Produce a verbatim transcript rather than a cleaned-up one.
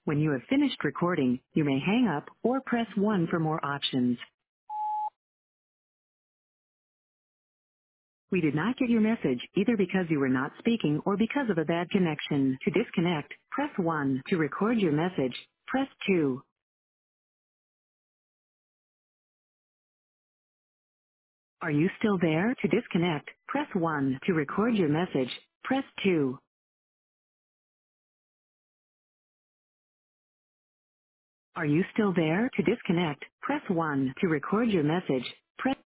When you have finished recording, you may hang up or press one for more options. We did not get your message either because you were not speaking or because of a bad connection. To disconnect, press one. To record your message, press two. Are you still there? To disconnect, press one. To record your message, press two. Are you still there? To disconnect, press one. To record your message, press